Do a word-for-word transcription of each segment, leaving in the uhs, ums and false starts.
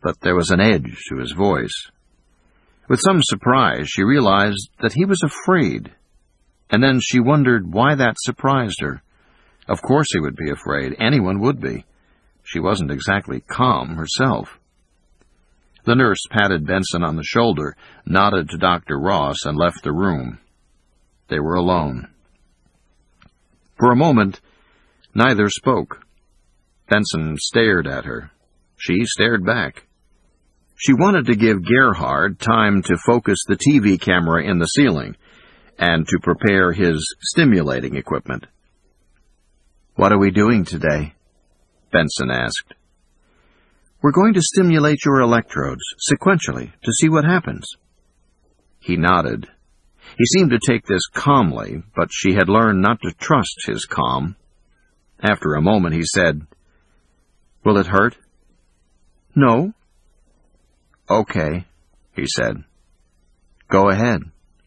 but there was an edge to his voice. With some surprise, she realized that he was afraid, and then she wondered why that surprised her. Of course he would be afraid. Anyone would be. She wasn't exactly calm herself. The nurse patted Benson on the shoulder, nodded to Doctor Ross, and left the room. They were alone. For a moment, neither spoke. Benson stared at her. She stared back. She wanted to give Gerhard time to focus the T V camera in the ceiling and to prepare his stimulating equipment. "What are we doing today?" Benson asked. "We're going to stimulate your electrodes sequentially to see what happens." He nodded. He seemed to take this calmly, but she had learned not to trust his calm. After a moment, he said, "Will it hurt?" "No." "Okay," he said. "Go ahead."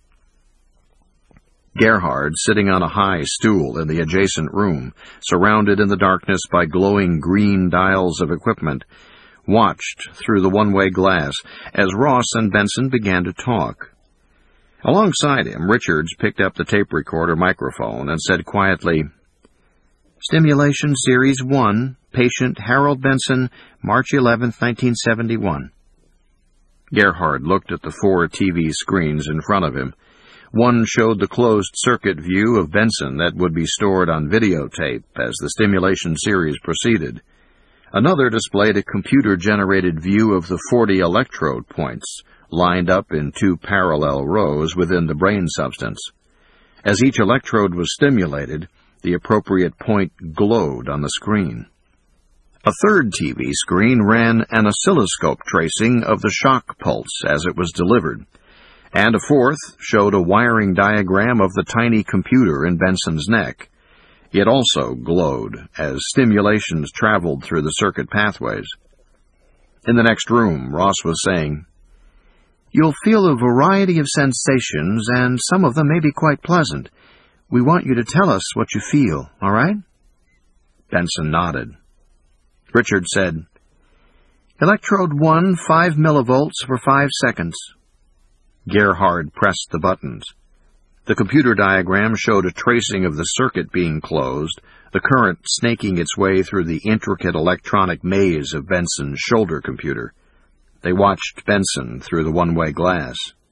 Gerhard, sitting on a high stool in the adjacent room, surrounded in the darkness by glowing green dials of equipment, watched through the one-way glass as Ross and Benson began to talk. Alongside him, Richards picked up the tape recorder microphone and said quietly, "Stimulation Series one, Patient Harold Benson, March eleventh, nineteen seventy-one. Gerhard looked at the four T V screens in front of him. One showed the closed-circuit view of Benson that would be stored on videotape as the stimulation series proceeded. Another displayed a computer-generated view of the forty electrode points, lined up in two parallel rows within the brain substance. As each electrode was stimulated, the appropriate point glowed on the screen. A third T V screen ran an oscilloscope tracing of the shock pulse as it was delivered, and a fourth showed a wiring diagram of the tiny computer in Benson's neck. It also glowed as stimulations traveled through the circuit pathways. In the next room, Ross was saying, "You'll feel a variety of sensations, and some of them may be quite pleasant. We want you to tell us what you feel, all right?" Benson nodded. Richard said, "Electrode one, five millivolts for five seconds." Gerhard pressed the buttons. The computer diagram showed a tracing of the circuit being closed, the current snaking its way through the intricate electronic maze of Benson's shoulder computer. They watched Benson through the one-way glass.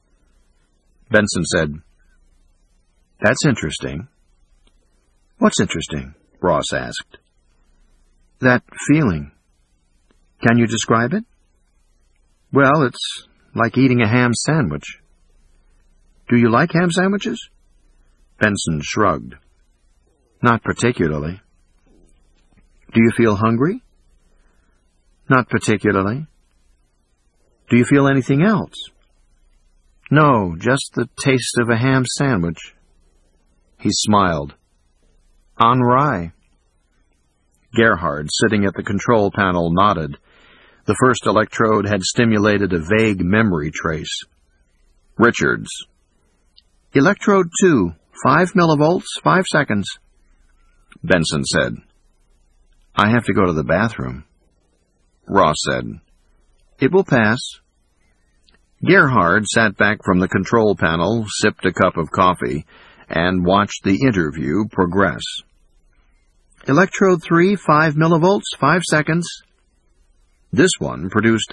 Benson said, "That's interesting." "What's interesting?" Ross asked. "That feeling. Can you describe it?" "Well, it's like eating a ham sandwich." "Do you like ham sandwiches?" Benson shrugged. "Not particularly." "Do you feel hungry?" "Not particularly." "Do you feel anything else?" "No, just the taste of a ham sandwich." He smiled. "On rye." Gerhard, sitting at the control panel, nodded. The first electrode had stimulated a vague memory trace. Richards. "Electrode two, five millivolts, five seconds." Benson said, "I have to go to the bathroom." Ross said, "It will pass." Gerhard sat back from the control panel, sipped a cup of coffee, and watched the interview progress. "Electrode three, five millivolts, five seconds." This one produced